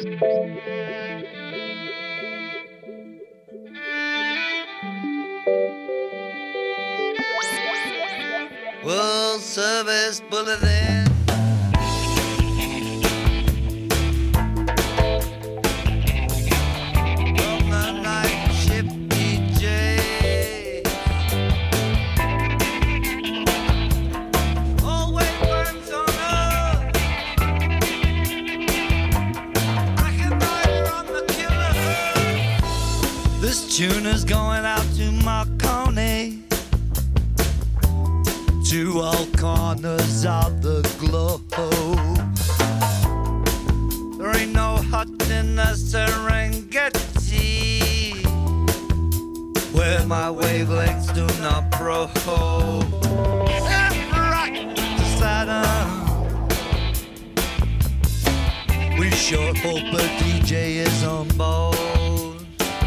World Service Bulletin. From the night ship DJ. Always burns on us. Reconnoiter on the killer. This tune is going out to Marconi. To all corners of the globe. There ain't no hut in the Serengeti where my wavelengths do not probe. Rock to Saturn. We sure hope a DJ is on board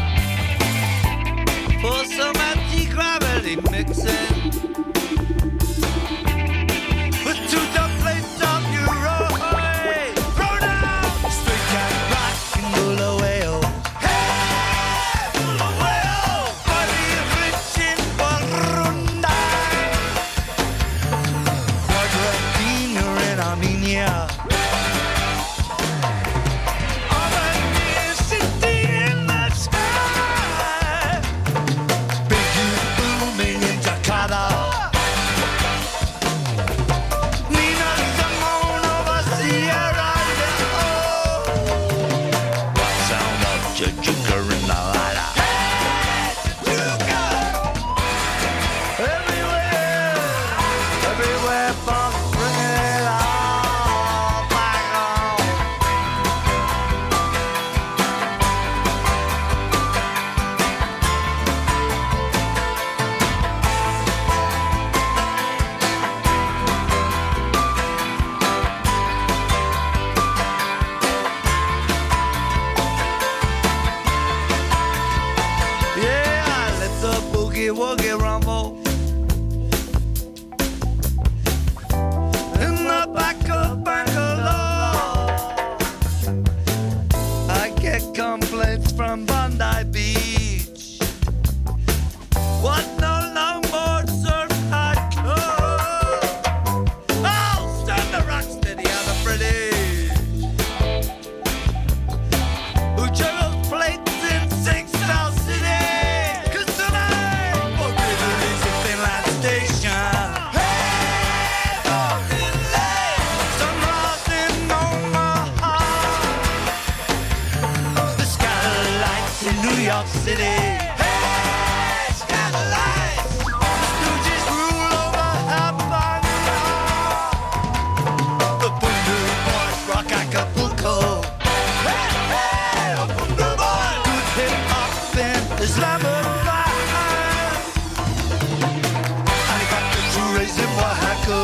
for some anti-gravity mixing. Woogie rumble in the back of Bangalore. I get complaints from Bondi Beach. What no longboard surf hardcore. Oh, stand the rock steady on the British who juggles plates in Sing South City. New York City. Hey, Skylights. Stooges rule over Havana. The Bundu Boys rock Acapulco. Hey, hey, the Bundu Boys. Good hip hop in Islamabad. I got the Tourés in Oaxaca.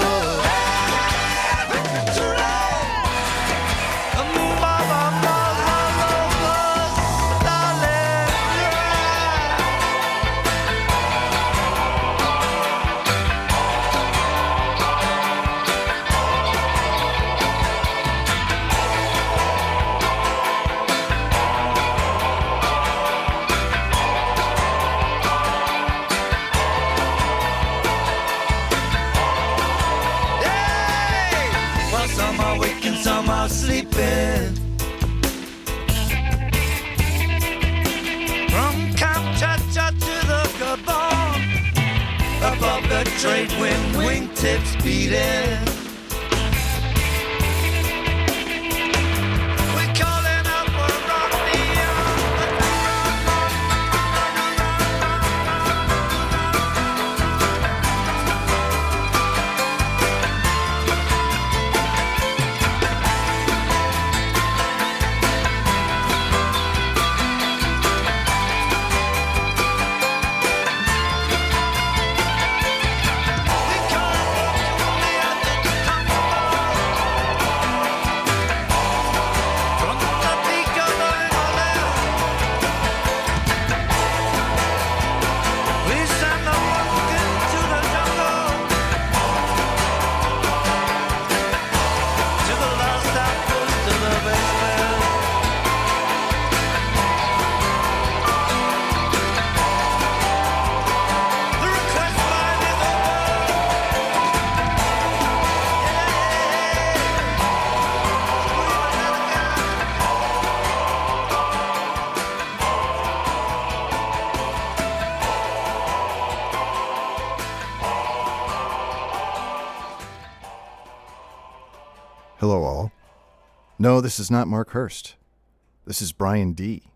Some are waking, some are sleeping. From Kamchatka to the Gabon, above the trade wind, wingtips beating. We're calling out for Hello all. No, this is not Mark Hurst. This is Brian D.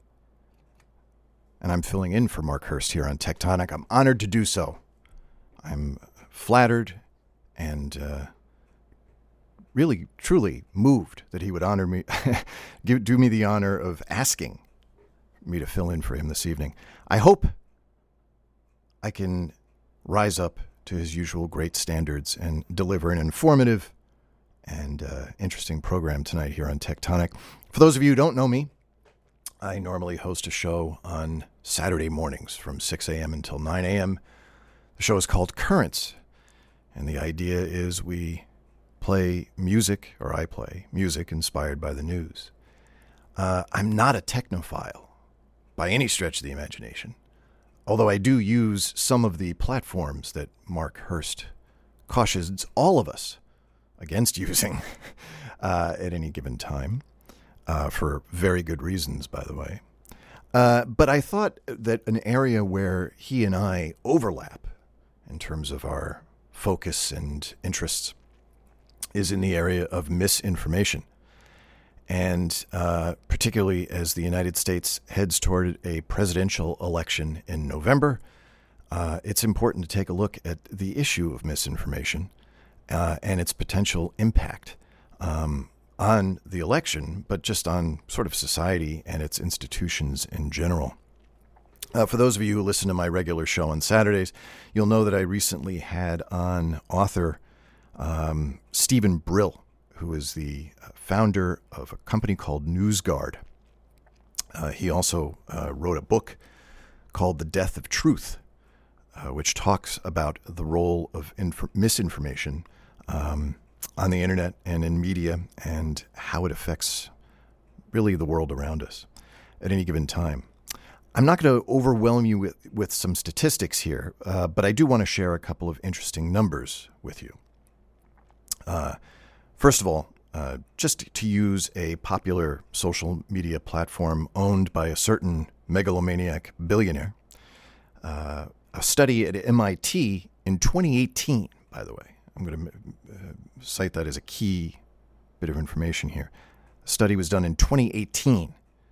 And I'm filling in for Mark Hurst here on Tectonic. I'm honored to do so. I'm flattered and really, truly moved that he would honor me, do me the honor of asking me to fill in for him this evening. I hope I can rise up to his usual great standards and deliver an informative and interesting program tonight here on Tectonic. For those of you who don't know me, I normally host a show on Saturday mornings from 6 a.m. until 9 a.m. The show is called Currents, and the idea is we play music, or I play music inspired by the news. I'm not a technophile by any stretch of the imagination, although I do use some of the platforms that Mark Hurst cautions all of us against using at any given time, for very good reasons, by the way. But I thought that an area where he and I overlap in terms of our focus and interests is in the area of misinformation. And particularly as the United States heads toward a presidential election in November, it's important to take a look at the issue of misinformation and its potential impact on the election, but just on sort of society and its institutions in general. For those of you who listen to my regular show on Saturdays, you'll know that I recently had on author Stephen Brill, who is the founder of a company called NewsGuard. He also wrote a book called The Death of Truth, which talks about the role of misinformation on the internet and in media and how it affects really the world around us at any given time. I'm not going to overwhelm you with some statistics here, but I do want to share a couple of interesting numbers with you. First of all, just to use a popular social media platform owned by a certain megalomaniac billionaire, a study at MIT in 2018, by the way, I'm going to cite that as a key bit of information here. A study was done in 2018,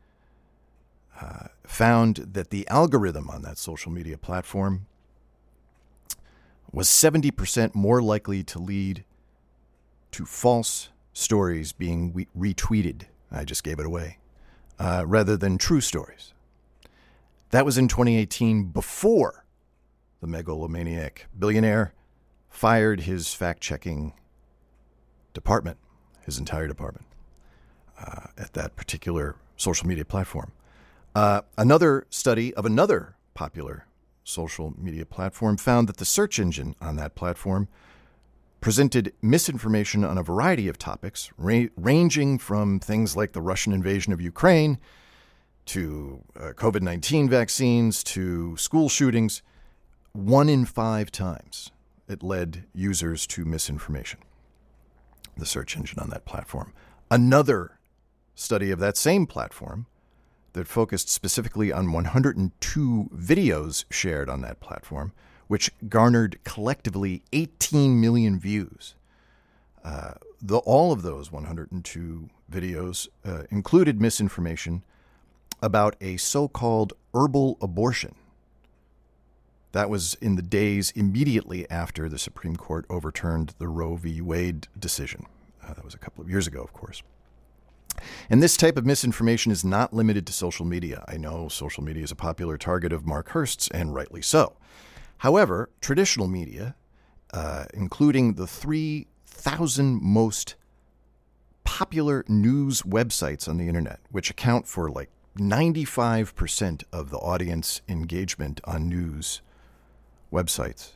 found that the algorithm on that social media platform was 70% more likely to lead to false stories being retweeted. I just gave it away, rather than true stories. That was in 2018 before the megalomaniac billionaire fired his fact-checking department, his entire department, at that particular social media platform. Another study of another popular social media platform found that the search engine on that platform presented misinformation on a variety of topics, ranging from things like the Russian invasion of Ukraine to COVID-19 vaccines to school shootings. 1 in 5 times it led users to misinformation, the search engine on that platform. Another study of that same platform that focused specifically on 102 videos shared on that platform, which garnered collectively 18 million views. All of those 102 videos included misinformation about a so-called herbal abortion. That was in the days immediately after the Supreme Court overturned the Roe v. Wade decision. That was a couple of years ago, of course. And this type of misinformation is not limited to social media. I know social media is a popular target of Mark Hurst's, and rightly so. However, traditional media, including the 3,000 most popular news websites on the internet, which account for like 95% of the audience engagement on news websites,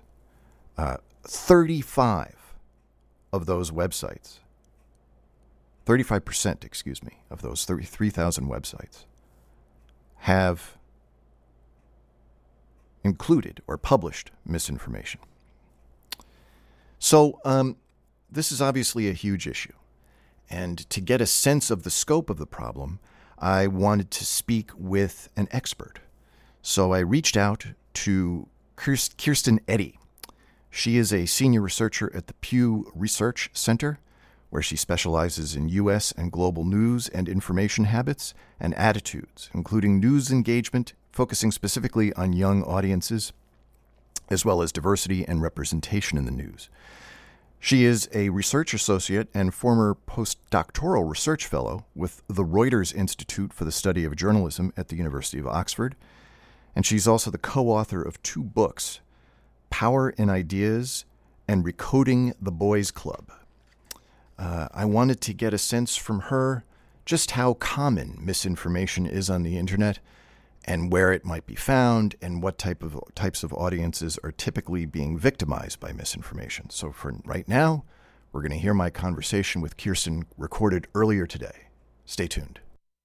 35 of those websites, 35%, of those 33,000 websites have included or published misinformation. So this is obviously a huge issue. And to get a sense of the scope of the problem, I wanted to speak with an expert. So I reached out to Kirsten Eddy. She is a senior researcher at the Pew Research Center, where she specializes in U.S. and global news and information habits and attitudes, including news engagement, focusing specifically on young audiences, as well as diversity and representation in the news. She is a research associate and former postdoctoral research fellow with the Reuters Institute for the Study of Journalism at the University of Oxford, and she's also the co-author of 2 books, Power in Ideas and Recoding the Boys Club. I wanted to get a sense from her just how common misinformation is on the internet and where it might be found and what types of audiences are typically being victimized by misinformation. So for right now, we're going to hear my conversation with Kirsten recorded earlier today. Stay tuned.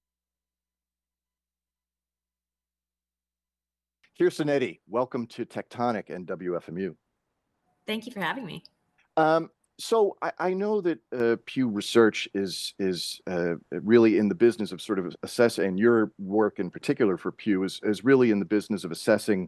Kirsten Eddy, welcome to Tectonic and WFMU. Thank you for having me. So I know that Pew Research is really in the business of sort of assessing, and your work in particular for Pew is really in the business of assessing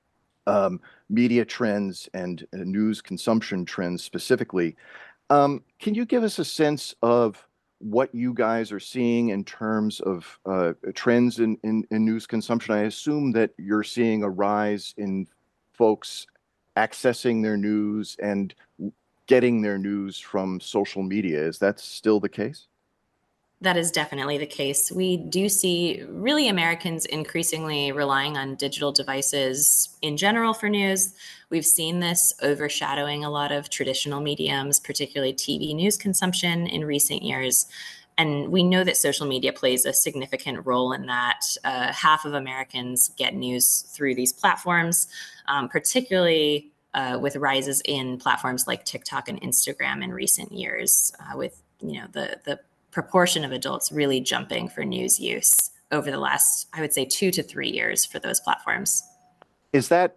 media trends and news consumption trends specifically. Can you give us a sense of what you guys are seeing in terms of trends in news consumption? I assume that you're seeing a rise in folks accessing their news and getting their news from social media. Is that still the case? That is definitely the case. We do see really Americans increasingly relying on digital devices in general for news. We've seen this overshadowing a lot of traditional mediums, particularly TV news consumption in recent years. And we know that social media plays a significant role in that. Half of Americans get news through these platforms, particularly with rises in platforms like TikTok and Instagram in recent years, with the proportion of adults really jumping for news use over the last, I would say, 2 to 3 years for those platforms. Is that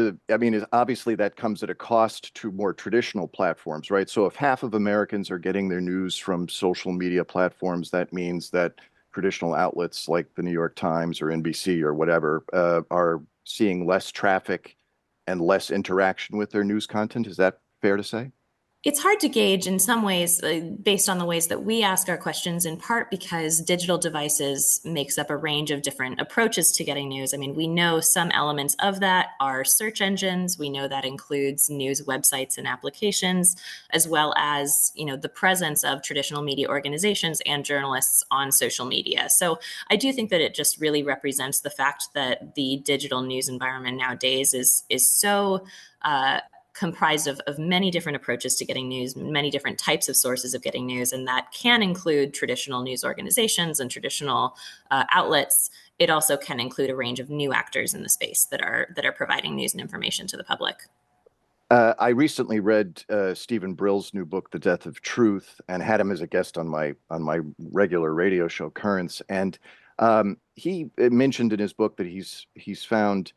obviously that comes at a cost to more traditional platforms, right? So if half of Americans are getting their news from social media platforms, that means that traditional outlets like the New York Times or NBC or whatever are seeing less traffic and less interaction with their news content. Is that fair to say? It's hard to gauge in some ways based on the ways that we ask our questions, in part because digital devices makes up a range of different approaches to getting news. I mean, we know some elements of that are search engines. We know that includes news websites and applications, as well as, the presence of traditional media organizations and journalists on social media. So I do think that it just really represents the fact that the digital news environment nowadays is so comprised of many different approaches to getting news, many different types of sources of getting news, and that can include traditional news organizations and traditional outlets. It also can include a range of new actors in the space that are providing news and information to the public. I recently read Stephen Brill's new book, The Death of Truth, and had him as a guest on my regular radio show, Currents. And he mentioned in his book that he's found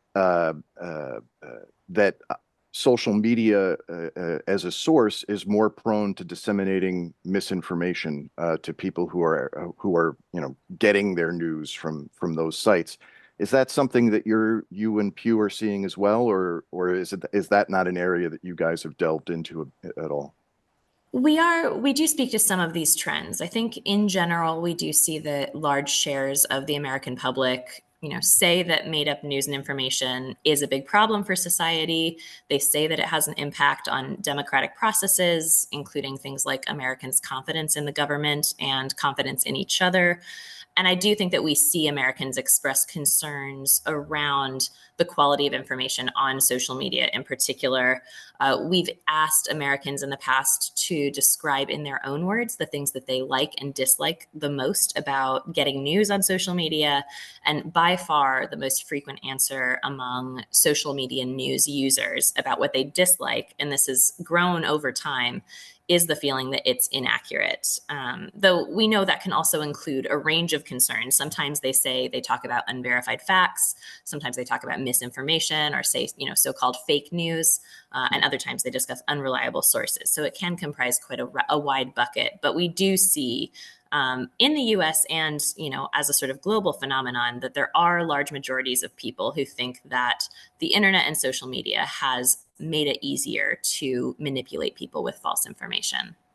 that social media as a source is more prone to disseminating misinformation to people who are getting their news from those sites. Is that something that you and Pew are seeing as well, or is that not an area that you guys have delved into at all? We do speak to some of these trends. I think in general, we do see that large shares of the American public say that made up news and information is a big problem for society. They say that it has an impact on democratic processes, including things like Americans' confidence in the government and confidence in each other. And I do think that we see Americans express concerns around the quality of information on social media in particular. We've asked Americans in the past to describe in their own words the things that they like and dislike the most about getting news on social media. And by far, the most frequent answer among social media news users about what they dislike, and this has grown over time, is the feeling that it's inaccurate. Though we know that can also include a range of concerns. Sometimes they talk about unverified facts. Sometimes they talk about misinformation or say, so-called fake news. And other times they discuss unreliable sources. So it can comprise quite a wide bucket. But we do see in the US and, as a sort of global phenomenon, that there are large majorities of people who think that the internet and social media has made it easier to manipulate people with false information.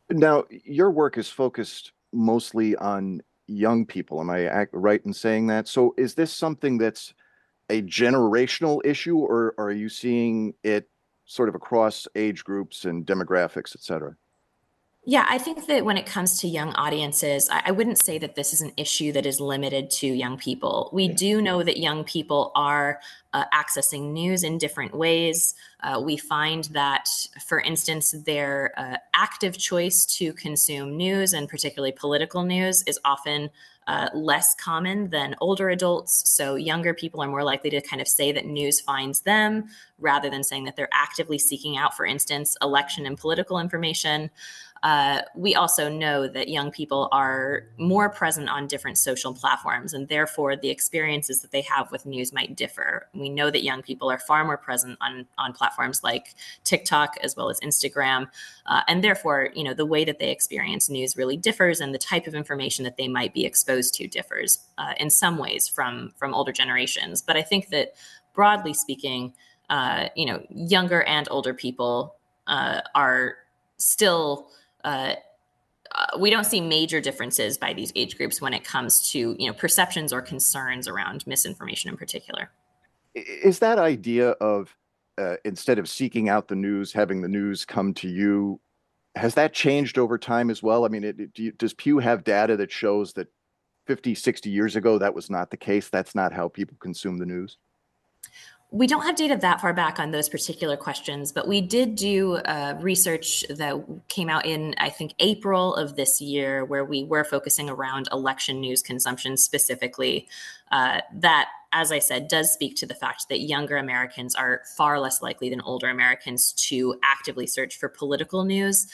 Now, your work is focused mostly on young people. Am I right in saying that? So, is this something that's a generational issue, or are you seeing it sort of across age groups and demographics, et cetera? Yeah, I think that when it comes to young audiences, I wouldn't say that this is an issue that is limited to young people. We Yeah. do know that young people are accessing news in different ways. We find that, for instance, their active choice to consume news, and particularly political news, is often less common than older adults. So younger people are more likely to kind of say that news finds them rather than saying that they're actively seeking out, for instance, election and political information. We also know that young people are more present on different social platforms, and therefore the experiences that they have with news might differ. We know that young people are far more present on platforms like TikTok as well as Instagram, and therefore, the way that they experience news really differs, and the type of information that they might be exposed to differs in some ways from older generations. But I think that broadly speaking, younger and older people are still uh, we don't see major differences by these age groups when it comes to perceptions or concerns around misinformation in particular. Is that idea of instead of seeking out the news, having the news come to you, has that changed over time as well? I mean, does Pew have data that shows that 50, 60 years ago, that was not the case? That's not how people consume the news? We don't have data that far back on those particular questions, but we did do research that came out in, I think, April of this year, where we were focusing around election news consumption specifically. That, as I said, does speak to the fact that younger Americans are far less likely than older Americans to actively search for political news.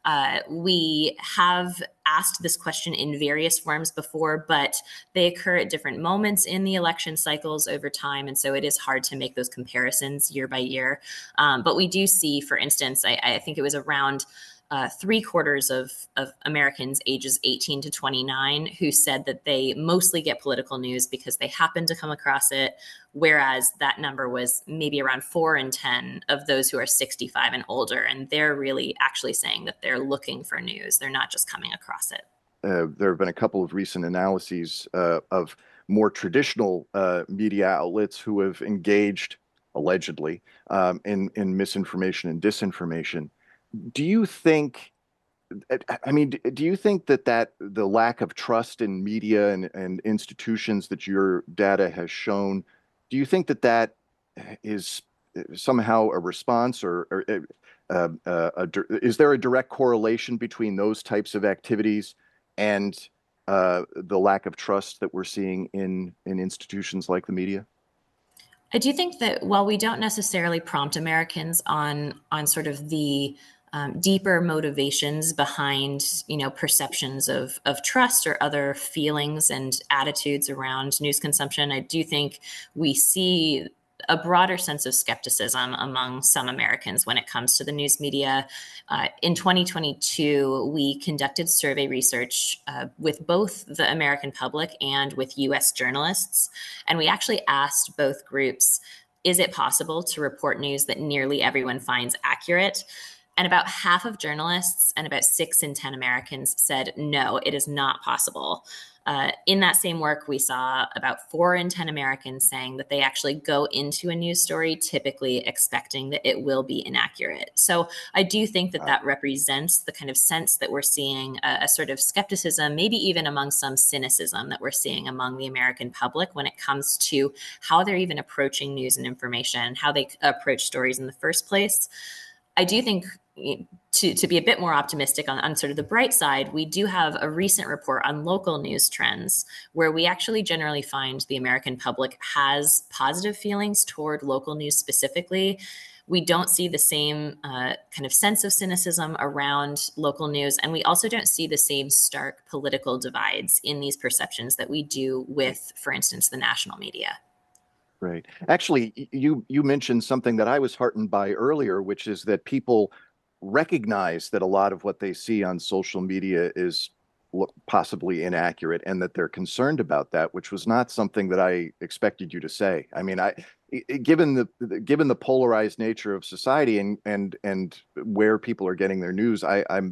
We have asked this question in various forms before, but they occur at different moments in the election cycles over time. And so it is hard to make those comparisons year by year. But we do see, for instance, I think it was around 3/4 of Americans ages 18 to 29 who said that they mostly get political news because they happen to come across it, whereas that number was maybe around 4 in 10 of those who are 65 and older. And they're really actually saying that they're looking for news. They're not just coming across it. There have been a couple of recent analyses of more traditional media outlets who have engaged, allegedly, in misinformation and disinformation. Do you think, I mean, do you think that the lack of trust in media and institutions that your data has shown, do you think that is somehow a response, is there a direct correlation between those types of activities and the lack of trust that we're seeing in institutions like the media? I do think that while we don't necessarily prompt Americans on sort of the deeper motivations behind perceptions of trust or other feelings and attitudes around news consumption, I do think we see a broader sense of skepticism among some Americans when it comes to the news media. In 2022, we conducted survey research with both the American public and with US journalists. And we actually asked both groups, is it possible to report news that nearly everyone finds accurate? And about half of journalists and about 6 in 10 Americans said, no, it is not possible. In that same work, we saw about 4 in 10 Americans saying that they actually go into a news story typically expecting that it will be inaccurate. So I do think that that represents the kind of sense that we're seeing a sort of skepticism, maybe even among some cynicism that we're seeing among the American public when it comes to how they're even approaching news and information, how they approach stories in the first place. I do think to be a bit more optimistic on sort of the bright side, we do have a recent report on local news trends where we actually generally find the American public has positive feelings toward local news specifically. We don't see the same kind of sense of cynicism around local news. And we also don't see the same stark political divides in these perceptions that we do with, for instance, the national media. Right. Actually, you mentioned something that I was heartened by earlier, which is that people recognize that a lot of what they see on social media is possibly inaccurate, and that they're concerned about that, which was not something that I expected you to say. I mean, given the polarized nature of society and where people are getting their news, I'm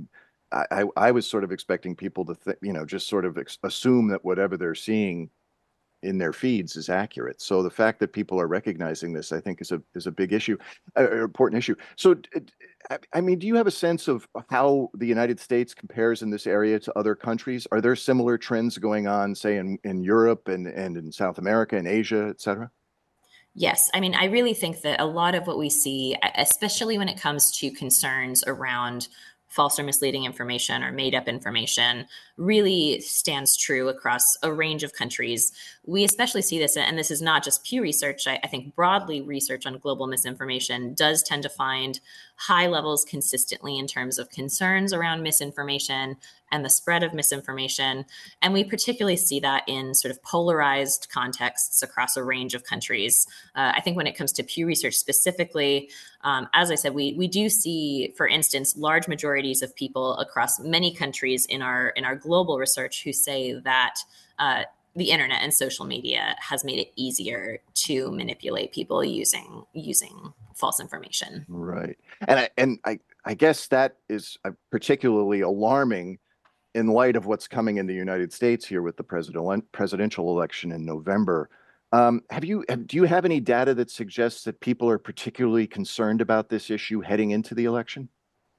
I was sort of expecting people to just sort of assume that whatever they're seeing in their feeds is accurate. So the fact that people are recognizing this, I think, is a big issue, an important issue. So, I mean, do you have a sense of how the United States compares in this area to other countries? Are there similar trends going on, say, in Europe and in South America and Asia, et cetera? Yes. I mean, I really think that a lot of what we see, especially when it comes to concerns around false or misleading information or made up information, really stands true across a range of countries. We especially see this, and this is not just Pew Research. I think broadly research on global misinformation does tend to find high levels consistently in terms of concerns around misinformation and the spread of misinformation. And we particularly see that in sort of polarized contexts across a range of countries. I think when it comes to Pew Research specifically, as I said, we do see, for instance, large majorities of people across many countries in our global research who say that the internet and social media has made it easier to manipulate people using false information. Right, and I guess that is particularly alarming in light of what's coming in the United States here with the presidential election in November. Do you have any data that suggests that people are particularly concerned about this issue heading into the election?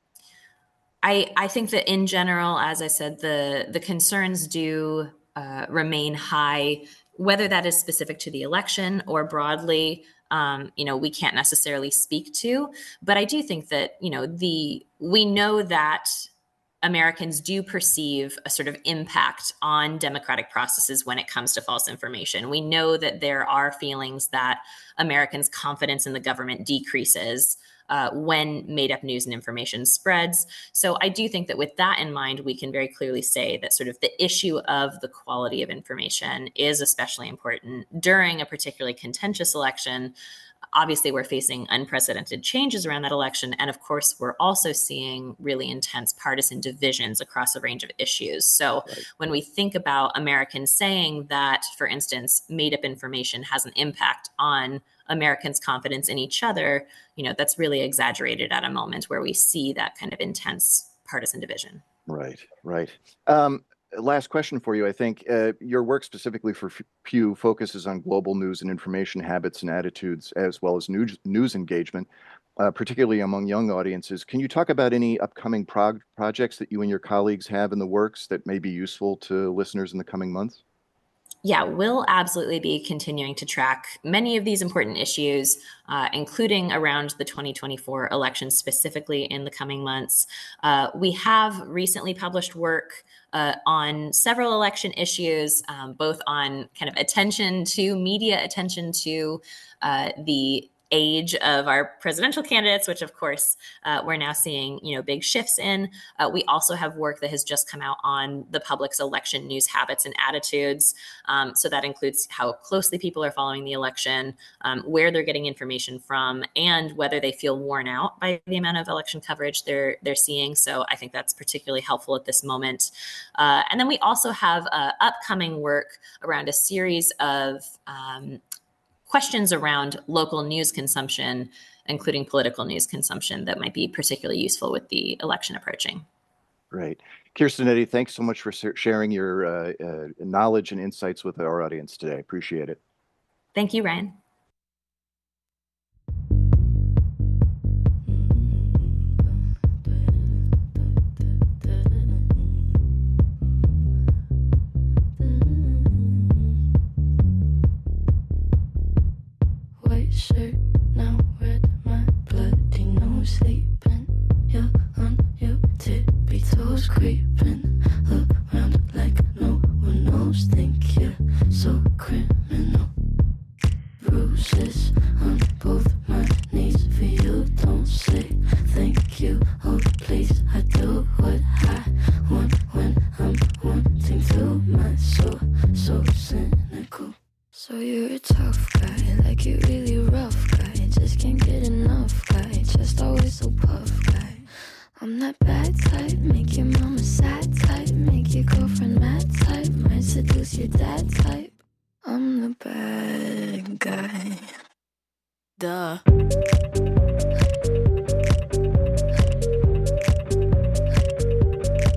I think that in general, as I said, the concerns do remain high, whether that is specific to the election or broadly. We can't necessarily speak to, but I do think that we know that Americans do perceive a sort of impact on democratic processes when it comes to false information. We know that there are feelings that Americans' confidence in the government decreases when made up news and information spreads. So I do think that with that in mind, we can very clearly say that sort of the issue of the quality of information is especially important during a particularly contentious election. Obviously, we're facing unprecedented changes around that election. And of course, we're also seeing really intense partisan divisions across a range of issues. So when we think about Americans saying that, for instance, made up information has an impact on Americans' confidence in each other, that's really exaggerated at a moment where we see that kind of intense partisan division. Right. Last question for you. I think your work specifically for Pew focuses on global news and information habits and attitudes, as well as news engagement, particularly among young audiences. Can you talk about any upcoming projects that you and your colleagues have in the works that may be useful to listeners in the coming months? Yeah, we'll absolutely be continuing to track many of these important issues, including around the 2024 election, specifically in the coming months. We have recently published work on several election issues, both on kind of media attention to the age of our presidential candidates, which of course we're now seeing, big shifts in. We also have work that has just come out on the public's election news habits and attitudes. So that includes how closely people are following the election, where they're getting information from, and whether they feel worn out by the amount of election coverage they're seeing. So I think that's particularly helpful at this moment. And then we also have upcoming work around a series of questions around local news consumption, including political news consumption, that might be particularly useful with the election approaching. Great. Kirsten Eddy, thanks so much for sharing your knowledge and insights with our audience today. Appreciate it. Thank you, Ryan. Shirt now red, my bloody nose sleeping. You're on your tippy toes, creeping around like no one knows. Think you're so criminal. Bruises on both my knees for you. Don't say thank you. Oh please, I do what I want when I'm wanting to. My soul so cynical. So you're a tough guy, like you really rough guy. Just can't get enough guy, just always so puff guy. I'm that bad type, make your mama sad type, make your girlfriend mad type, might seduce your dad type. I'm the bad guy. Duh.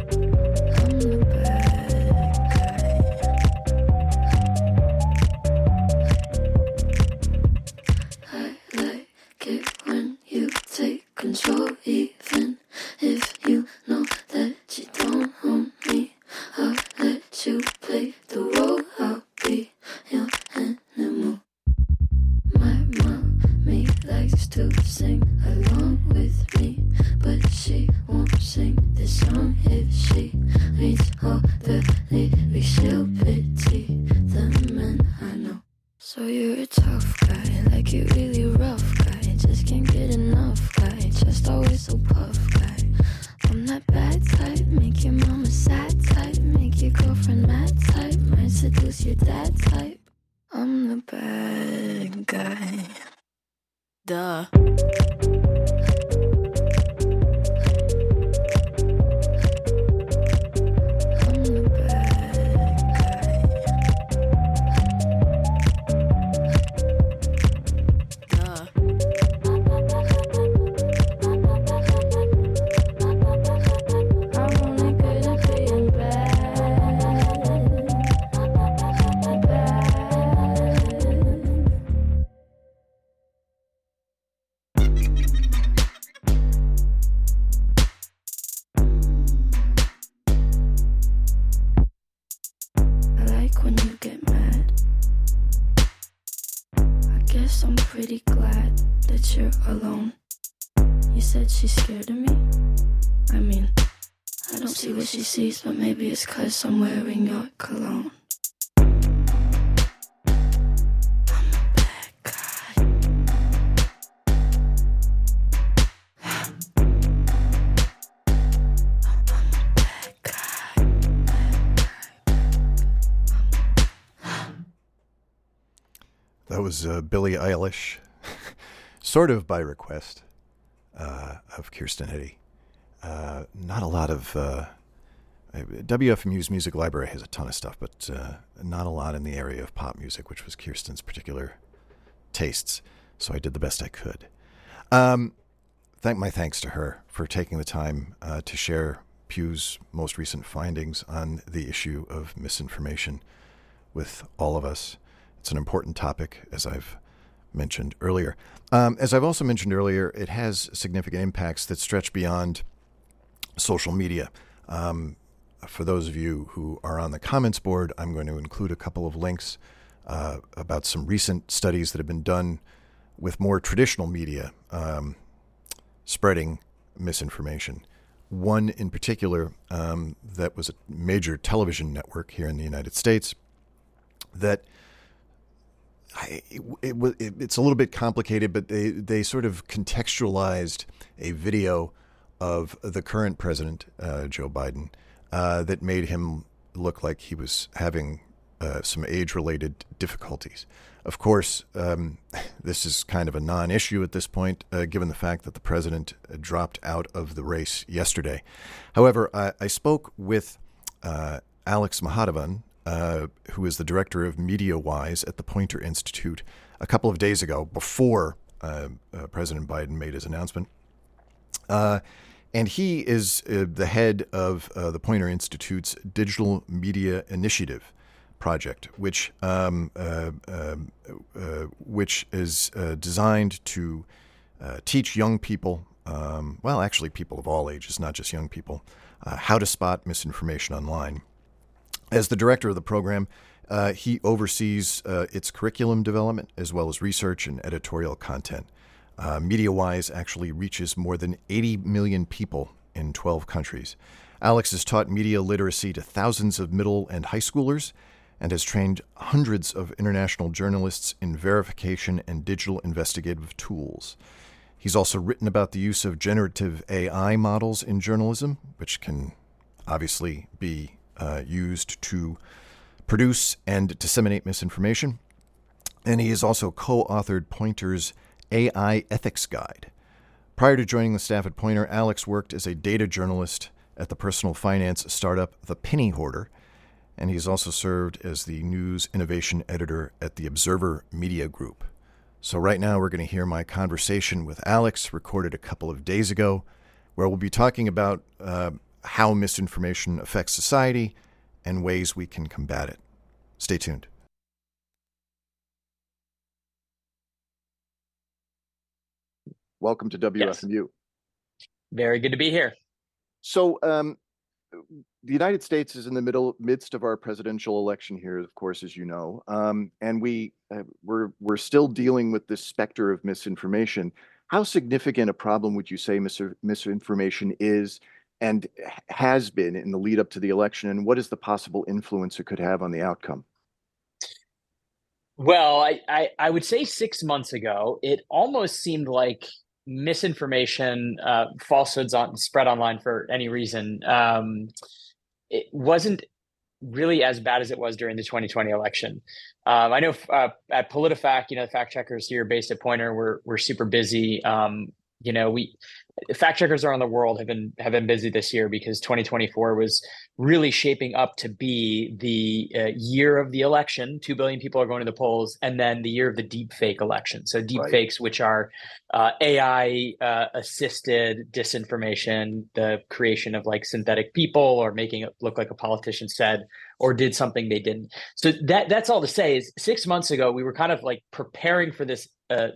to sing along with me, but she won't sing this song if she reads all the lyrics. She'll pity the men I know. So you're a tough guy, like you're really rough guy. Just can't get enough guy, just always so puff guy. I'm that bad type, make your mama sad type, make your girlfriend mad type, might seduce your dad type. I'm the bad guy. Duh. I'm the bad guy. Duh. I'm only good at being bad. I like when you get mad. I guess I'm pretty glad that you're alone. You said she's scared of me? I mean, I don't see what she sees, but maybe it's 'cause I'm wearing your cologne. I'm a bad guy. I'm a bad guy. That was Billie Eilish, sort of by request of Kirsten Eddy. Not a lot of WFMU's music library has a ton of stuff, but not a lot in the area of pop music, which was Kirsten's particular tastes. So I did the best I could. Thanks to her for taking the time to share Pew's most recent findings on the issue of misinformation with all of us. It's an important topic, as I've mentioned earlier. As I've also mentioned earlier, it has significant impacts that stretch beyond social media. For those of you who are on the comments board, I'm going to include a couple of links about some recent studies that have been done with more traditional media spreading misinformation. One in particular that was a major television network here in the United States that it's a little bit complicated, but they sort of contextualized a video of the current president, Joe Biden, that made him look like he was having some age-related difficulties. Of course, this is kind of a non-issue at this point, given the fact that the president dropped out of the race yesterday. However, I spoke with Alex Mahadevan, who is the director of MediaWise at the Poynter Institute, a couple of days ago, before President Biden made his announcement. And he is the head of the Poynter Institute's Digital Media Initiative project, which is designed to teach young people, well, actually people of all ages, not just young people, how to spot misinformation online. As the director of the program, he oversees its curriculum development as well as research and editorial content. MediaWise actually reaches more than 80 million people in 12 countries. Alex has taught media literacy to thousands of middle and high schoolers and has trained hundreds of international journalists in verification and digital investigative tools. He's also written about the use of generative AI models in journalism, which can obviously be used to produce and disseminate misinformation. And he has also co-authored Poynter's AI Ethics Guide. Prior to joining the staff at Poynter, Alex worked as a data journalist at the personal finance startup The Penny Hoarder, and he's also served as the news innovation editor at the Observer Media Group. So right now we're going to hear my conversation with Alex, recorded a couple of days ago, where we'll be talking about how misinformation affects society and ways we can combat it. Stay tuned. Welcome to WFMU. Yes. Very good to be here. So the United States is in the midst of our presidential election here, of course, as you know, and we're still dealing with this specter of misinformation. How significant a problem would you say misinformation is and has been in the lead up to the election, and what is the possible influence it could have on the outcome? Well, I would say 6 months ago, it almost seemed like misinformation, falsehoods on spread online for any reason. It wasn't really as bad as it was during the 2020 election. I know at PolitiFact, the fact checkers here based at Poynter, we're super busy. We fact checkers around the world have been busy this year because 2024 was really shaping up to be the year of the election. 2 billion people are going to the polls, and then the year of the deep fake election. So deep fakes, which are AI assisted disinformation, the creation of like synthetic people or making it look like a politician said or did something they didn't. So that's all to say is 6 months ago, we were kind of like preparing for this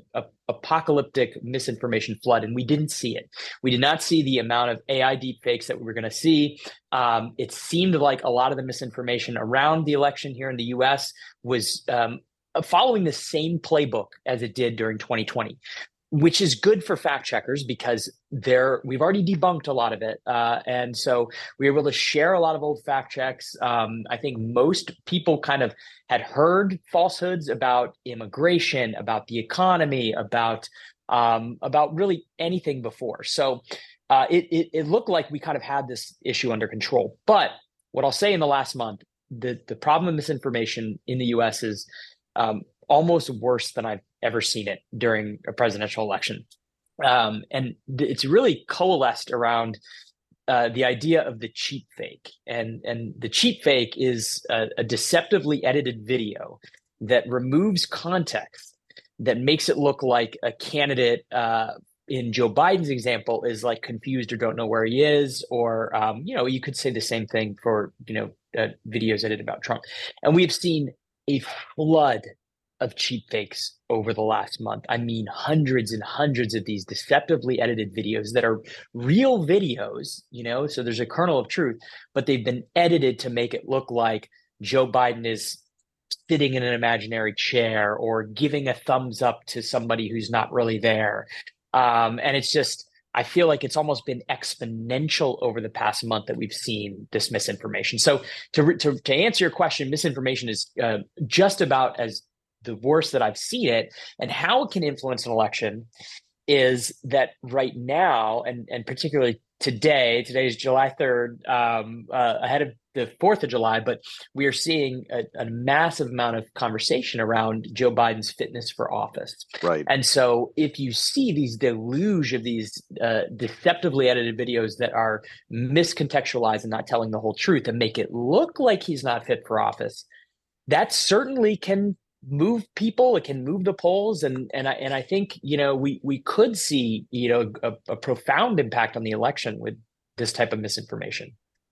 apocalyptic misinformation flood, and we didn't see it. We did not see the amount of AI deepfakes that we were going to see. It seemed like a lot of the misinformation around the election here in the US was following the same playbook as it did during 2020. Which is good for fact checkers because we've already debunked a lot of it. And so we were able to share a lot of old fact checks. I think most people kind of had heard falsehoods about immigration, about the economy, about really anything before. So it looked like we kind of had this issue under control. But what I'll say in the last month, the problem of misinformation in the US is almost worse than I've ever seen it during a presidential election. And it's really coalesced around the idea of the cheap fake. And the cheap fake is a deceptively edited video that removes context, that makes it look like a candidate in Joe Biden's example is like confused or don't know where he is, or you could say the same thing for videos edited about Trump. And we've seen a flood of cheap fakes over the last month. I mean, hundreds and hundreds of these deceptively edited videos that are real videos, so there's a kernel of truth, but they've been edited to make it look like Joe Biden is sitting in an imaginary chair or giving a thumbs up to somebody who's not really there. And it's just, I feel like it's almost been exponential over the past month that we've seen this misinformation. So to answer your question, misinformation is just about as the worst that I've seen it. And how it can influence an election is that right now, and particularly today is July 3rd, ahead of the 4th of July, but we are seeing a massive amount of conversation around Joe Biden's fitness for office. Right. And so if you see these deluge of these deceptively edited videos that are miscontextualized and not telling the whole truth and make it look like he's not fit for office, that certainly can move people. It can move the polls, and I think we could see a profound impact on the election with this type of misinformation.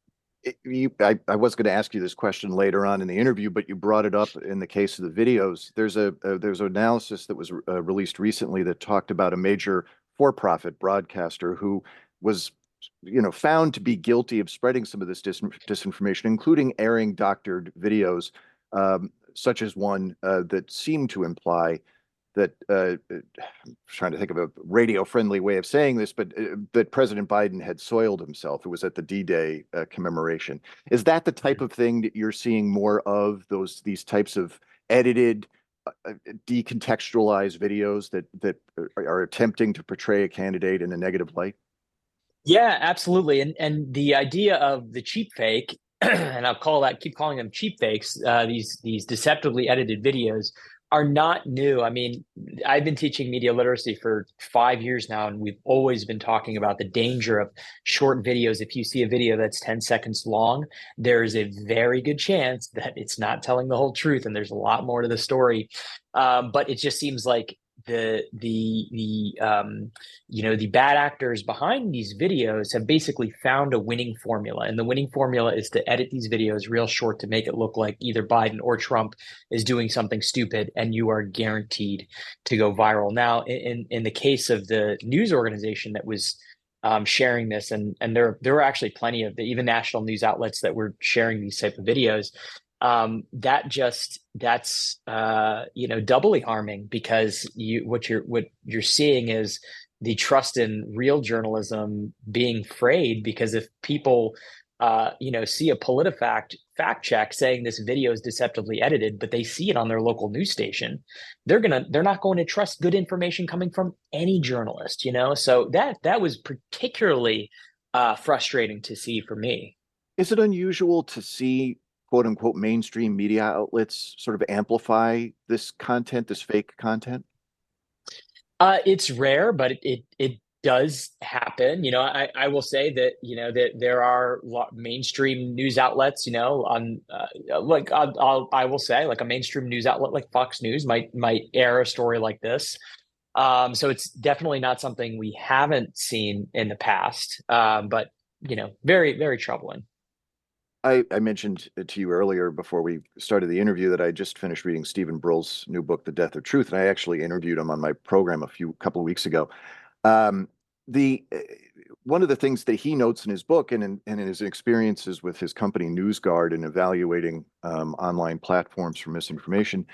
I was going to ask you this question later on in the interview, but you brought it up in the case of the videos. There's an analysis that was released recently that talked about a major for-profit broadcaster who was found to be guilty of spreading some of this disinformation, including airing doctored videos. Such as one that seemed to imply that, I'm trying to think of a radio-friendly way of saying this, but that President Biden had soiled himself. It was at the D-Day commemoration. Is that the type of thing that you're seeing more of, these types of edited, decontextualized videos that are attempting to portray a candidate in a negative light? Yeah, absolutely. And the idea of the cheap fake, and keep calling them cheap fakes, these deceptively edited videos are not new. I mean, I've been teaching media literacy for 5 years now, and we've always been talking about the danger of short videos. If you see a video that's 10 seconds long, there is a very good chance that it's not telling the whole truth, and there's a lot more to the story. But it just seems like the bad actors behind these videos have basically found a winning formula, and the winning formula is to edit these videos real short to make it look like either Biden or Trump is doing something stupid, and you are guaranteed to go viral. Now, in the case of the news organization that was sharing this, and there were actually plenty of even national news outlets that were sharing these type of videos. that's doubly harming, because what you're seeing is the trust in real journalism being frayed, because if people see a PolitiFact fact check saying this video is deceptively edited, but they see it on their local news station, they're not going to trust good information coming from any journalist, So that was particularly frustrating to see for me. Is it unusual to see quote unquote mainstream media outlets sort of amplify this content, this fake content? It's rare, but it does happen. I will say that that there are mainstream news outlets. On I will say, like, a mainstream news outlet like Fox News might air a story like this. So it's definitely not something we haven't seen in the past. But very, very troubling. I mentioned to you earlier before we started the interview that I just finished reading Stephen Brill's new book, The Death of Truth, and I actually interviewed him on my program a couple of weeks ago. The one of the things that he notes in his book and in his experiences with his company NewsGuard and evaluating online platforms for misinformation,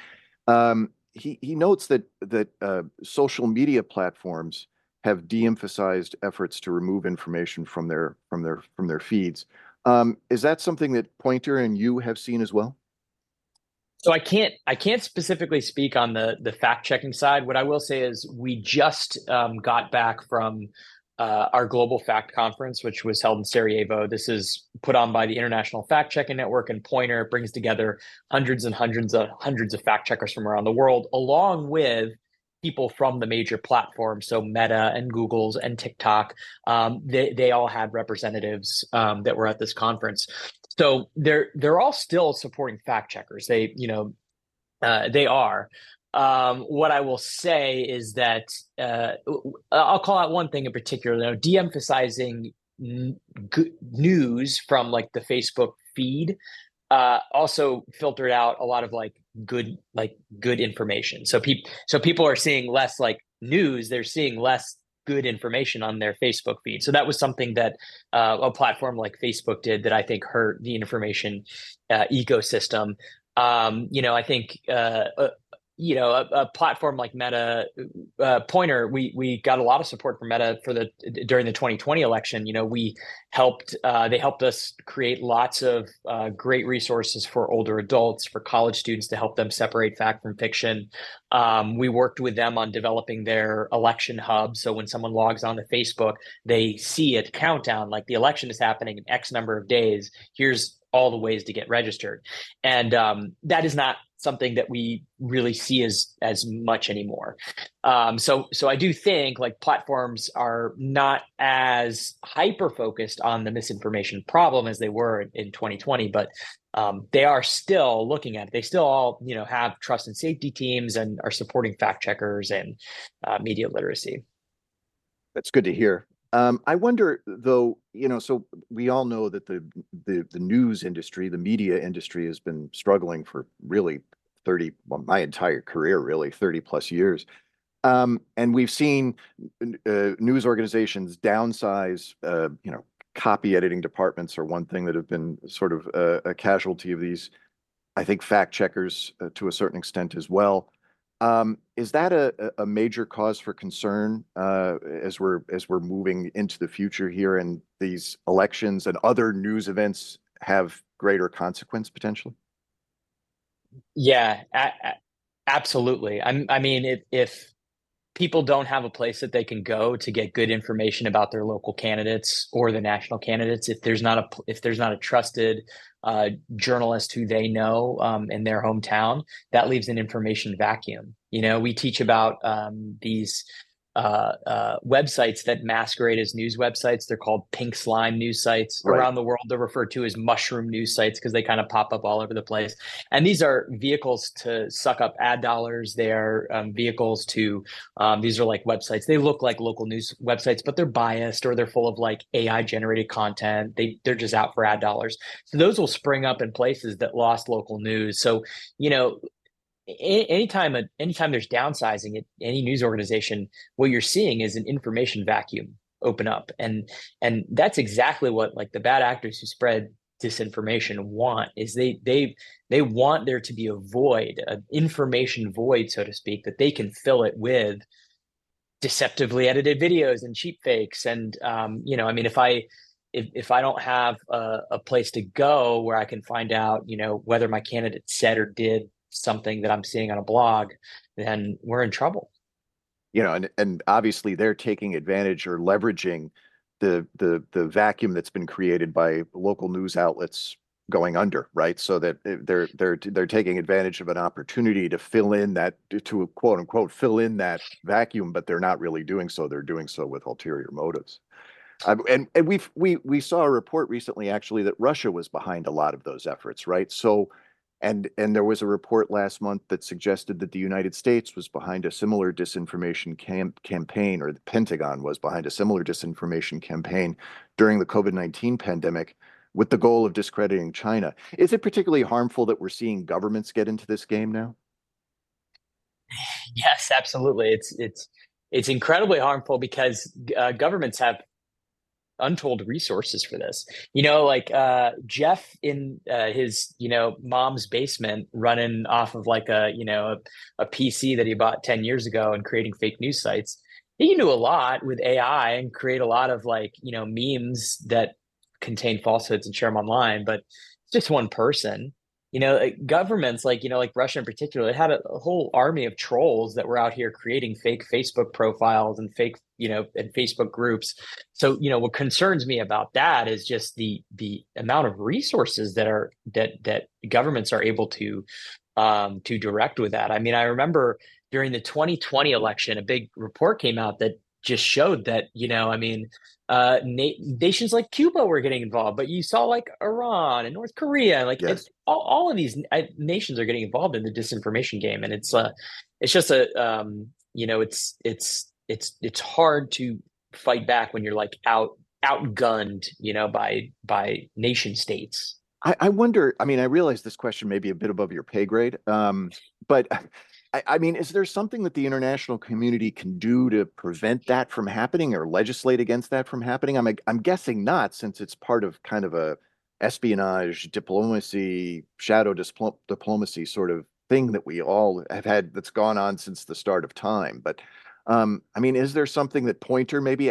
he notes that social media platforms have de-emphasized efforts to remove information from their feeds. Is that something that Poynter and you have seen as well? So I can't specifically speak on the fact checking side. What I will say is we just got back from our Global Fact Conference, which was held in Sarajevo. This is put on by the International Fact Checking Network, and Poynter. It brings together hundreds and hundreds of fact checkers from around the world, along with people from the major platforms. So Meta and Google's and TikTok, they all had representatives that were at this conference. So they're all still supporting fact checkers. They are. What I will say is that I'll call out one thing in particular. De-emphasizing news from like the Facebook feed also filtered out a lot of good information. So people are seeing less like news; they're seeing less good information on their Facebook feed. So that was something that a platform like Facebook did that I think hurt the information ecosystem. I think a platform like Meta, Poynter, we got a lot of support from Meta during the 2020 election. They helped us create lots of great resources for older adults, for college students, to help them separate fact from fiction. We worked with them on developing their election hub. So when someone logs on to Facebook, they see a countdown, like the election is happening in X number of days. Here's all the ways to get registered. And that is not something that we really see as much anymore. So I do think like platforms are not as hyper focused on the misinformation problem as they were in 2020, but they are still looking at it. They still all have trust and safety teams and are supporting fact checkers and media literacy. That's good to hear. I wonder, though, so we all know that the news industry, the media industry, has been struggling for really my entire career, really 30 plus years. And we've seen news organizations downsize, copy editing departments are one thing that have been sort of a casualty of these, I think, fact checkers to a certain extent as well. Is that a major cause for concern as we're moving into the future here, and these elections and other news events have greater consequence potentially? Yeah, absolutely. I mean, if people don't have a place that they can go to get good information about their local candidates or the national candidates, if there's not a trusted journalist who they know in their hometown, that leaves an information vacuum. We teach about these websites that masquerade as news websites. They're called pink slime news sites. Right. Around the world, they're referred to as mushroom news sites because they kind of pop up all over the place. And these are vehicles to suck up ad dollars. They are vehicles to, these are like websites. They look like local news websites, but they're biased or they're full of like AI generated content. They're just out for ad dollars. So those will spring up in places that lost local news. So, anytime there's downsizing at any news organization, what you're seeing is an information vacuum open up, and that's exactly what like the bad actors who spread disinformation want is they want there to be a void, an information void, so to speak, that they can fill it with deceptively edited videos and cheap fakes. And I mean, if I don't have a place to go where I can find out, whether my candidate said or did something that I'm seeing on a blog, then we're in trouble. And obviously they're taking advantage or leveraging the vacuum that's been created by local news outlets going under, right? So that they're taking advantage of an opportunity to fill in that, to quote unquote fill in that vacuum, but they're not really doing so. They're doing so with ulterior motives. And we saw a report recently actually that Russia was behind a lot of those efforts, right? So and there was a report last month that suggested that the United States was behind a similar disinformation campaign, or the Pentagon was behind a similar disinformation campaign during the COVID-19 pandemic with the goal of discrediting China. Is it particularly harmful that we're seeing governments get into this game now? Yes, absolutely. It's incredibly harmful because governments have untold resources for this. Like Jeff in his mom's basement, running off of like a PC that he bought 10 years ago and creating fake news sites. He can do a lot with AI and create a lot of like memes that contain falsehoods and share them online, but it's just one person. Governments like Russia in particular, it had a whole army of trolls that were out here creating fake Facebook profiles and fake and Facebook groups. So what concerns me about that is just the amount of resources that governments are able to direct with that. I mean, I remember during the 2020 election, a big report came out that just showed that nations like Cuba were getting involved, but you saw like Iran and North Korea, like Yes. all of these nations are getting involved in the disinformation game, and it's just it's hard to fight back when you're like outgunned, by nation states. I wonder, I mean, I realize this question may be a bit above your pay grade, but I mean, is there something that the international community can do to prevent that from happening or legislate against that from happening? I'm guessing not, since it's part of kind of a espionage, diplomacy, shadow diplomacy sort of thing that we all have had that's gone on since the start of time. But I mean, is there something that Poynter maybe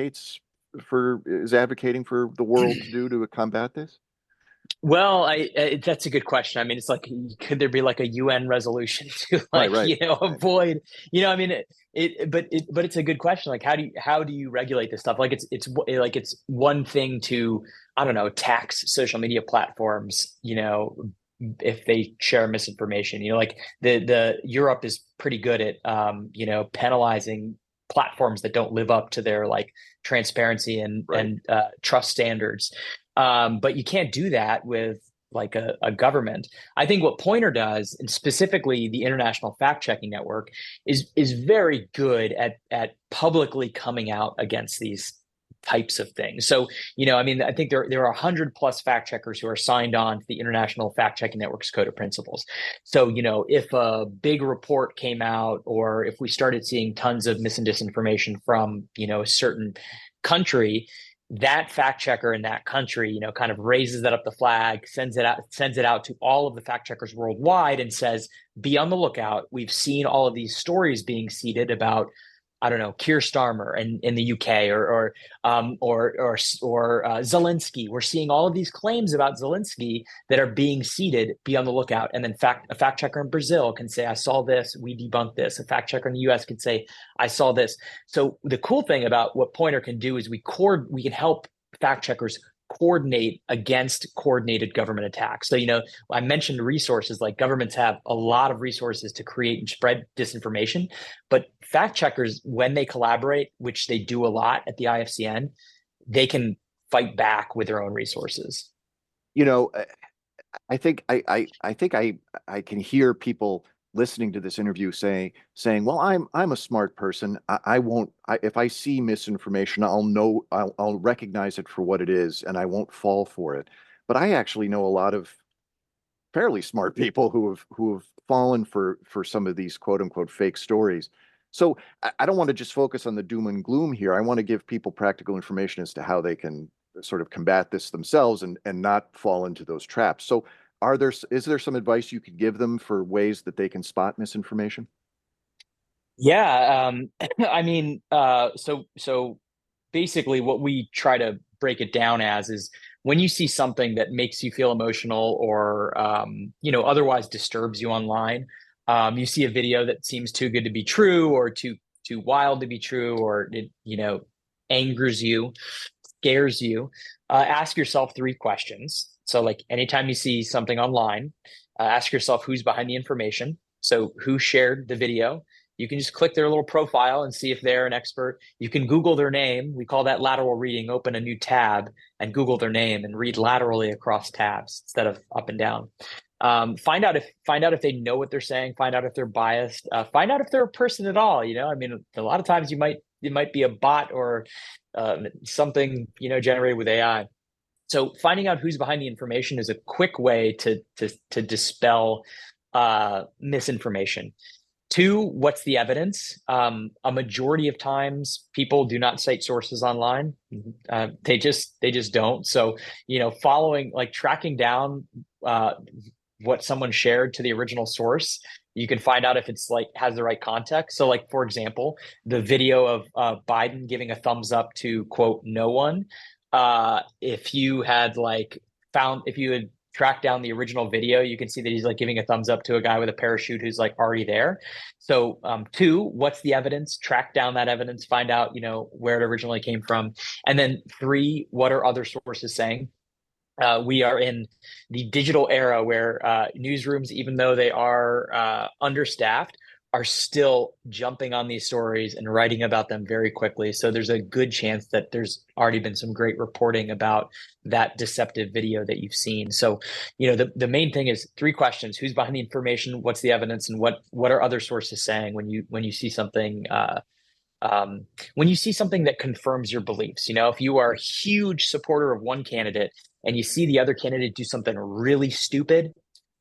is advocating for the world to do to combat this? Well, that's a good question. I mean, it's like, could there be like a UN resolution to like, Right. avoid, I mean, but it's a good question. Like, how do you regulate this stuff? Like, it's one thing to, I don't know, tax social media platforms, if they share misinformation, like the Europe is pretty good at, penalizing platforms that don't live up to their like transparency and Right. and trust standards. But you can't do that with like a government. I think what Poynter does, and specifically the International Fact Checking Network, is very good at publicly coming out against these types of things. So, I mean, I think there are 100+ fact checkers who are signed on to the International Fact Checking Network's Code of Principles. So, if a big report came out, or if we started seeing tons of mis and disinformation from, a certain country, that fact checker in that country, kind of raises that up the flag, sends it out to all of the fact checkers worldwide and says, be on the lookout. We've seen all of these stories being seeded about, I don't know, Keir Starmer in the UK, or Zelensky. We're seeing all of these claims about Zelensky that are being seeded. Be on the lookout. And then a fact checker in Brazil can say, I saw this, we debunked this. A fact checker in the US can say, I saw this. So the cool thing about what Poynter can do is we can help fact checkers coordinate against coordinated government attacks. So, I mentioned resources, like governments have a lot of resources to create and spread disinformation, but fact checkers, when they collaborate, which they do a lot at the IFCN, they can fight back with their own resources. I think I can hear people listening to this interview saying, well, I'm a smart person. I won't, if I see misinformation, I'll recognize it for what it is, and I won't fall for it. But I actually know a lot of fairly smart people who have fallen for some of these quote unquote fake stories. So I don't want to just focus on the doom and gloom here. I want to give people practical information as to how they can sort of combat this themselves and not fall into those traps. So is there some advice you could give them for ways that they can spot misinformation? Yeah, I mean, so basically, what we try to break it down as is when you see something that makes you feel emotional or otherwise disturbs you online. You see a video that seems too good to be true or too wild to be true, or it angers you, scares you. Ask yourself three questions. So, like anytime you see something online, ask yourself who's behind the information. So, who shared the video? You can just click their little profile and see if they're an expert. You can Google their name. We call that lateral reading. Open a new tab and Google their name and read laterally across tabs instead of up and down. Find out if they know what they're saying. Find out if they're biased. Find out if they're a person at all. I mean, a lot of times it might be a bot or something generated with AI. So finding out who's behind the information is a quick way to dispel misinformation. Two, what's the evidence? A majority of times, people do not cite sources online. They just don't. So, tracking down what someone shared to the original source, you can find out if it's has the right context. So, for example, the video of Biden giving a thumbs up to quote no one. If you had track down the original video, you can see that he's giving a thumbs up to a guy with a parachute who's already there. So two, what's the evidence? Track down that evidence, find out where it originally came from. And then three, what are other sources saying? We are in the digital era where newsrooms, even though they are understaffed, are still jumping on these stories and writing about them very quickly. So there's a good chance that there's already been some great reporting about that deceptive video that you've seen. So, the main thing is three questions: who's behind the information, what's the evidence, and what are other sources saying when you see something that confirms your beliefs. If you are a huge supporter of one candidate and you see the other candidate do something really stupid,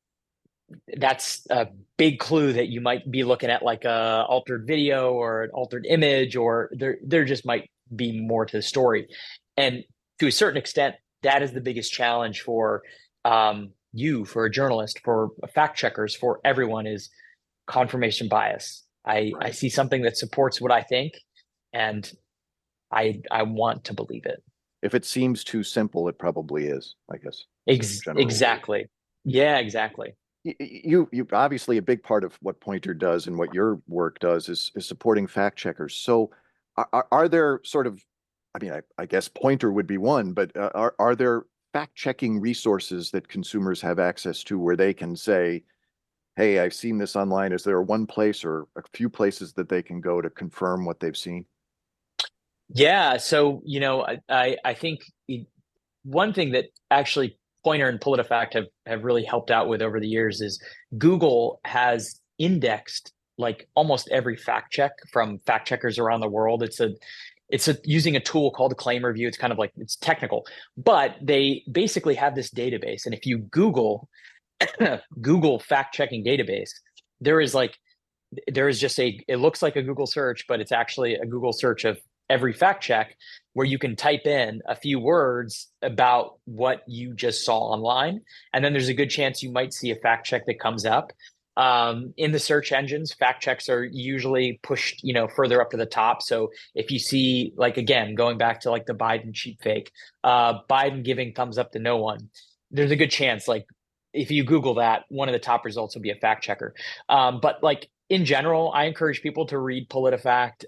that's a big clue that you might be looking at a altered video or an altered image, or there just might be more to the story. And to a certain extent, that is the biggest challenge for you, for a journalist, for fact checkers, for everyone, is confirmation bias. I see something that supports what I think, and I want to believe it. If it seems too simple, it probably is, I guess. Exactly. Yeah, exactly. You obviously, a big part of what Poynter does and what your work does is supporting fact checkers. So are there sort of, I mean, I guess Poynter would be one, but are there fact checking resources that consumers have access to where they can say, hey, I've seen this online? Is there one place or a few places that they can go to confirm what they've seen? Yeah. So, I think one thing that actually Poynter and PolitiFact have really helped out with over the years is Google has indexed almost every fact check from fact checkers around the world. It's using a tool called Claim Review. It's kind of it's technical, but they basically have this database. And if you Google Google fact checking database, there is just it looks like a Google search, but it's actually a Google search of every fact check, where you can type in a few words about what you just saw online. And then there's a good chance you might see a fact check that comes up. In the search engines, fact checks are usually pushed, further up to the top. So if you see, again, going back to the Biden cheap fake, Biden giving thumbs up to no one, there's a good chance, if you Google that, one of the top results will be a fact checker. But in general, I encourage people to read PolitiFact,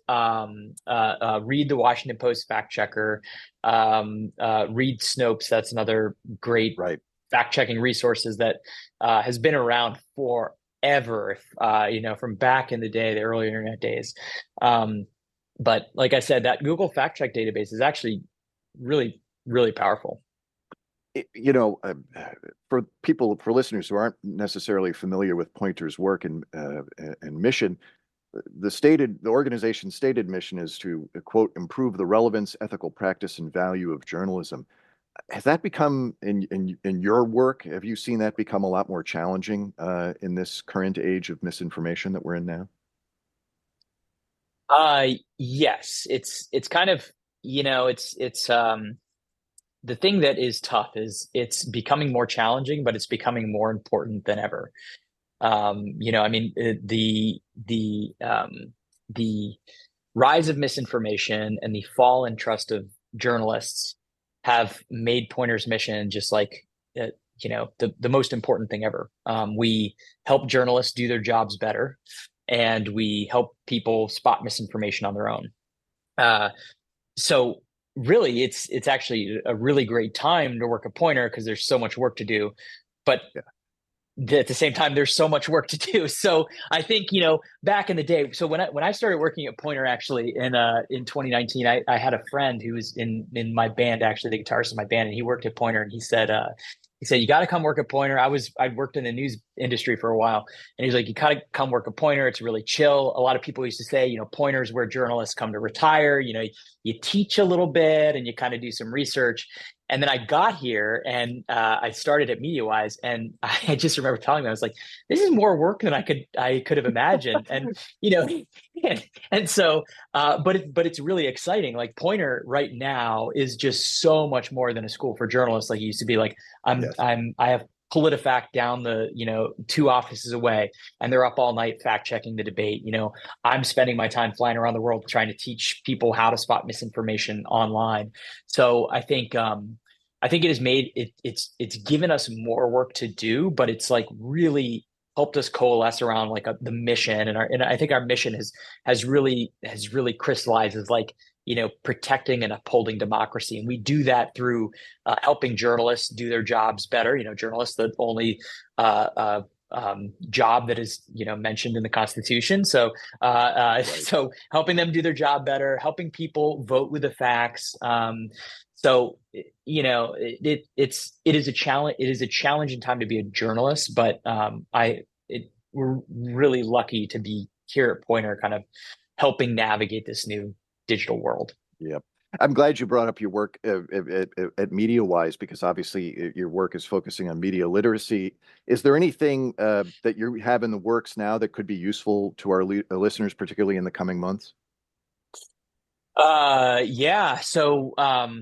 read the Washington Post fact checker, read Snopes. That's another great fact checking resources that has been around forever, from back in the day, the early internet days. But like I said, that Google fact check database is actually really, really powerful. For listeners who aren't necessarily familiar with Poynter's work and mission, the organization's stated mission is to, quote, improve the relevance, ethical practice, and value of journalism. Has that become, in your work, have you seen that become a lot more challenging in this current age of misinformation that we're in now? Yes, it's kind of, the thing that is tough is it's becoming more challenging, but it's becoming more important than ever. I mean, the rise of misinformation and the fall in trust of journalists have made Poynter's mission just like the most important thing ever. We help journalists do their jobs better, and we help people spot misinformation on their own. So really, it's actually a really great time to work at Poynter because there's so much work to do. But at the same time, there's so much work to do. So I think, back in the day, so when I started working at Poynter, actually in 2019, I had a friend who was in my band, actually the guitarist in my band, and he worked at Poynter, and he said, you got to come work at Poynter. I'd worked in the news industry for a while, and he's like, you got to come work at Poynter. It's really chill. A lot of people used to say, Poynter's where journalists come to retire. You teach a little bit and you kind of do some research. And then I got here and I started at MediaWise, and I just remember telling them, I was like, this is more work than I could have imagined. And, and so, but it's really exciting. Like Poynter right now is just so much more than a school for journalists. Like it used to be. Like I have PolitiFact down the 2 offices away, and they're up all night fact checking the debate. I'm spending my time flying around the world trying to teach people how to spot misinformation online. So I think it has made it's given us more work to do, but it's like really helped us coalesce around like the mission, and I think our mission has really crystallized as like protecting and upholding democracy. And we do that through helping journalists do their jobs better. Journalists, the only job that is mentioned in the Constitution. So so helping them do their job better, helping people vote with the facts. So it is a challenge. It is a challenging time to be a journalist, but we're really lucky to be here at Poynter, kind of helping navigate this new digital world. Yep. I'm glad you brought up your work at MediaWise, because obviously your work is focusing on media literacy. Is there anything that you have in the works now that could be useful to our listeners, particularly in the coming months? Yeah. So,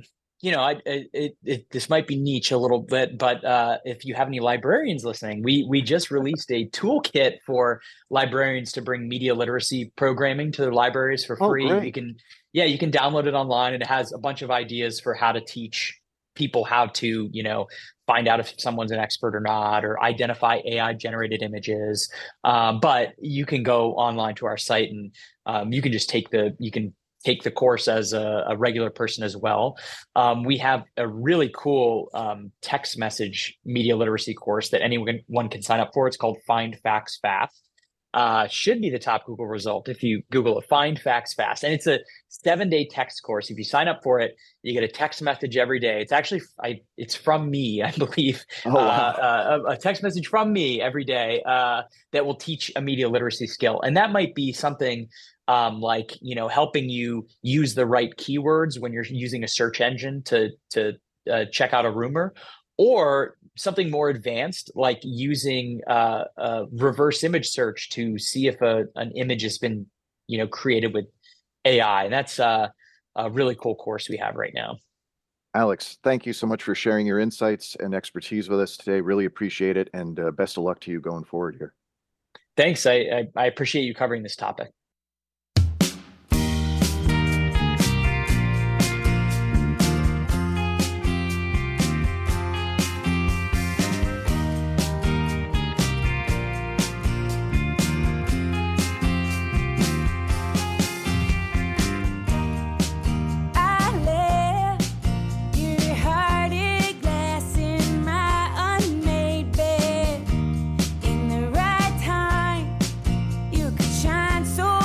this might be niche a little bit, but if you have any librarians listening, we just released a toolkit for librarians to bring media literacy programming to their libraries for free. Great. You can download it online, and it has a bunch of ideas for how to teach people how to, find out if someone's an expert or not, or identify AI generated images. But you can go online to our site, and you can just take the course as a regular person as well. We have a really cool text message media literacy course that anyone can sign up for. It's called Find Facts Fast. Should be the top Google result if you Google it, Find Facts Fast. And it's a 7-day text course. If you sign up for it, you get a text message every day. It's actually, it's from me, I believe. Oh, wow. A text message from me every day that will teach a media literacy skill. And that might be something like, helping you use the right keywords when you're using a search engine to check out a rumor, or something more advanced like using reverse image search to see if an image has been created with AI. And that's a really cool course we have right now. Alex, thank you so much for sharing your insights and expertise with us today. Really appreciate it, and best of luck to you going forward here. Thanks. I appreciate you covering this topic. So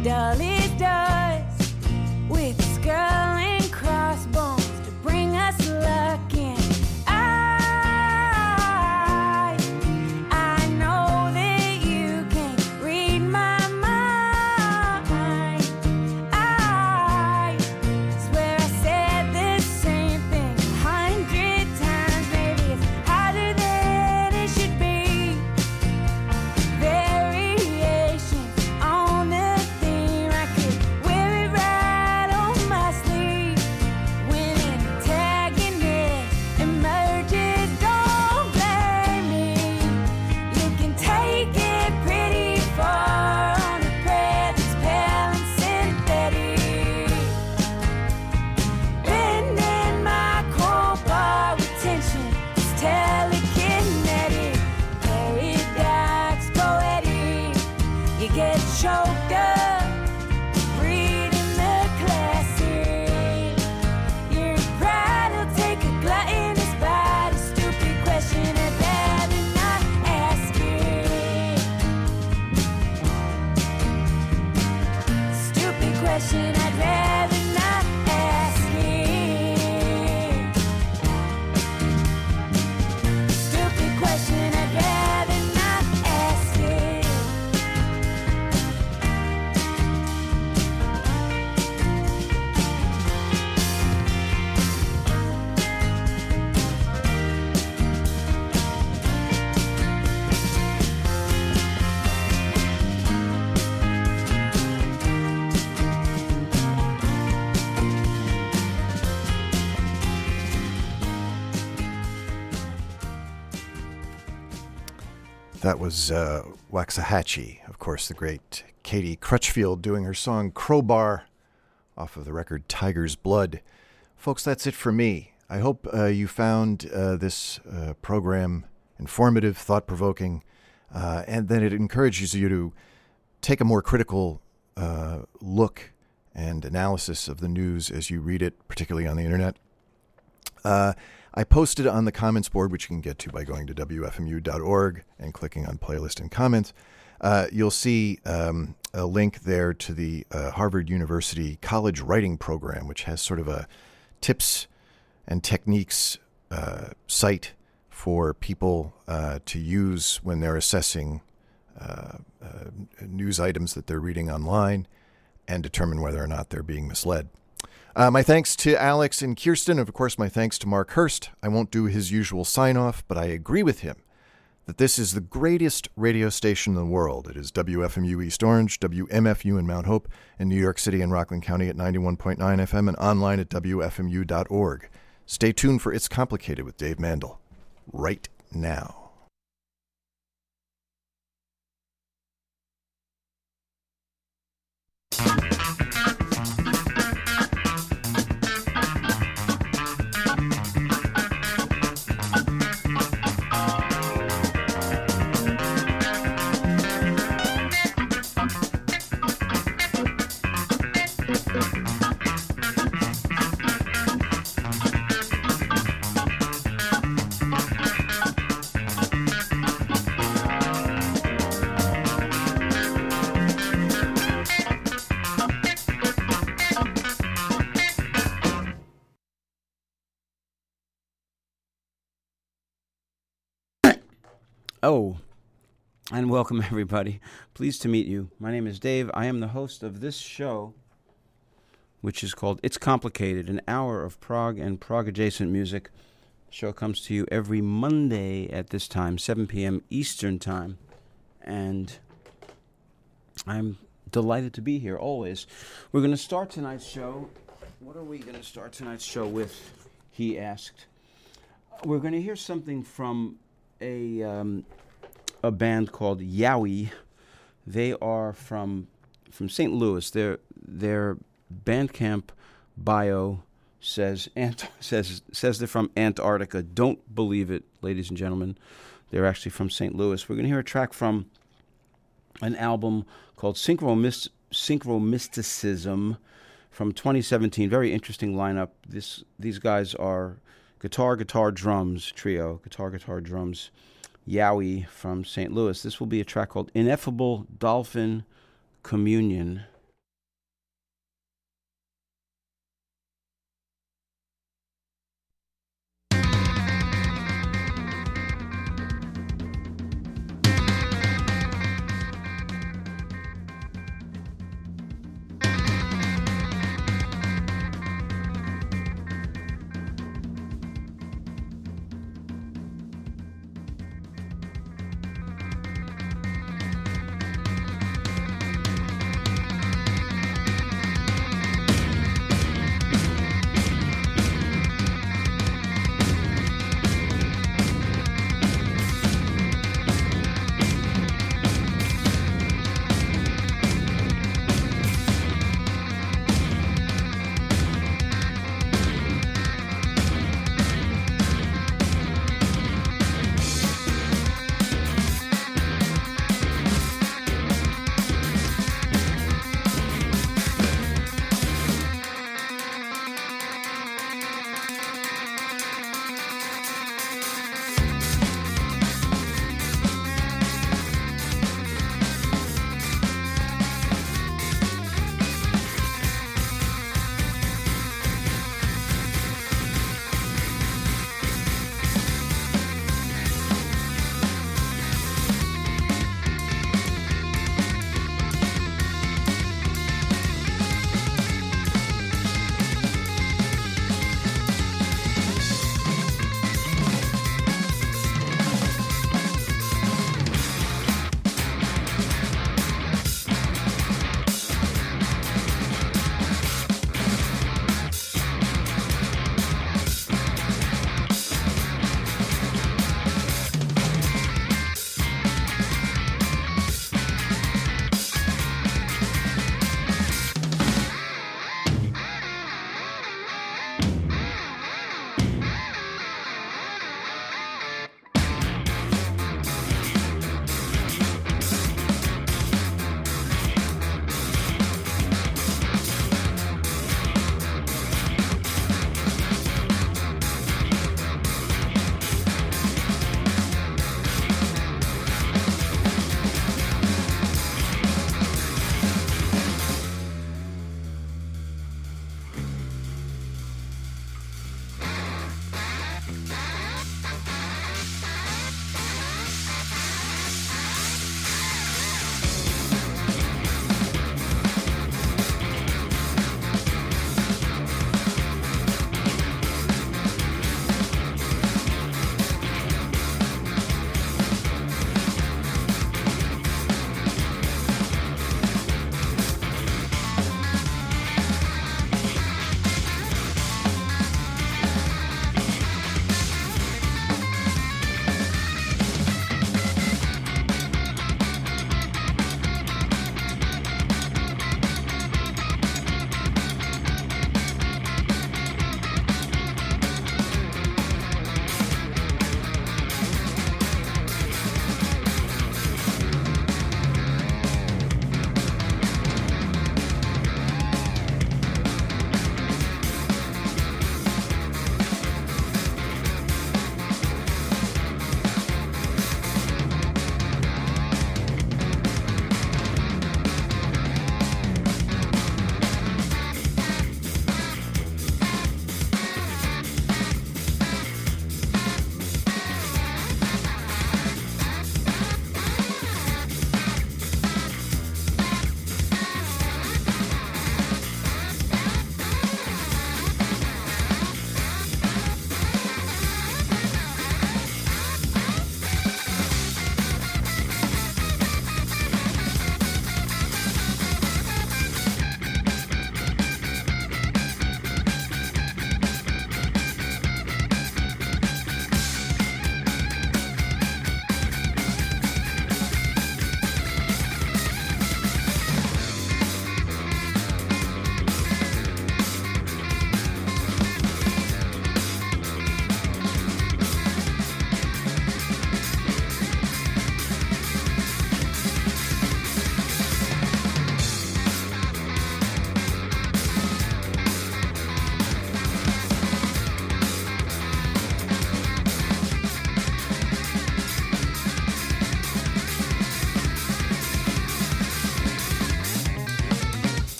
doll it does with skull and crossbones to bring us luck. And I know that you can read my mind. I swear I said the same thing 100 times. Maybe it's harder than it should be. Variations on the theme. I could wear it right on my sleeve. When an antagonist emerges, don't blame me. You can take it pretty far on a prayer that's pale and synthetic. Bending my crowbar with tension is telekinetic. Paradox poetic. You get choked up reading the classic. Your pride will take a gluttonous bite. A stupid question I'd rather not ask it. Stupid question I'd rather not ask it. Stupid question I'd rather not ask it. That was Waxahachie, of course, the great Katie Crutchfield doing her song Crowbar off of the record Tiger's Blood. Folks, that's it for me. I hope you found this program informative, thought-provoking, and that it encourages you to take a more critical look and analysis of the news as you read it, particularly on the internet. I posted on the comments board, which you can get to by going to wfmu.org and clicking on playlist and comments. You'll see a link there to the Harvard University College Writing Program, which has sort of a tips and techniques site for people to use when they're assessing news items that they're reading online and determine whether or not they're being misled. My thanks to Alex and Kirsten. Of course, my thanks to Mark Hurst. I won't do his usual sign-off, but I agree with him that this is the greatest radio station in the world. It is WFMU East Orange, WMFU in Mount Hope, in New York City and Rockland County at 91.9 FM and online at WFMU.org. Stay tuned for It's Complicated with Dave Mandel right now. Oh, and welcome everybody. Pleased to meet you. My name is Dave. I am the host of this show, which is called It's Complicated, an hour of prog and prog-adjacent music. The show comes to you every Monday at this time, 7 p.m. Eastern Time. And I'm delighted to be here, always. We're going to start tonight's show. What are we going to start tonight's show with, he asked. We're going to hear something from a band called Yowie. They are from St. Louis. Their Bandcamp bio says they're from Antarctica. Don't believe it, ladies and gentlemen. They're actually from St. Louis. We're going to hear a track from an album called Synchromysticism from 2017. Very interesting lineup. These guys are guitar, drums trio. Guitar, drums. Yowie from St. Louis. This will be a track called Ineffable Dolphin Communion.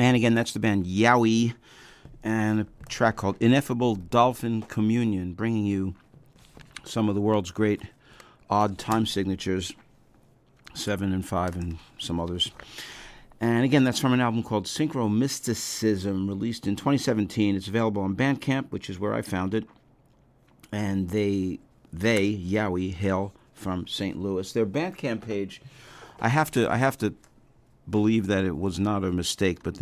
And again, that's the band Yowie, and a track called Ineffable Dolphin Communion, bringing you some of the world's great odd time signatures, 7 and 5 and some others. And again, that's from an album called Synchro Mysticism, released in 2017. It's available on Bandcamp, which is where I found it. And they Yowie, hail from St. Louis. Their Bandcamp page, I have to believe that it was not a mistake, but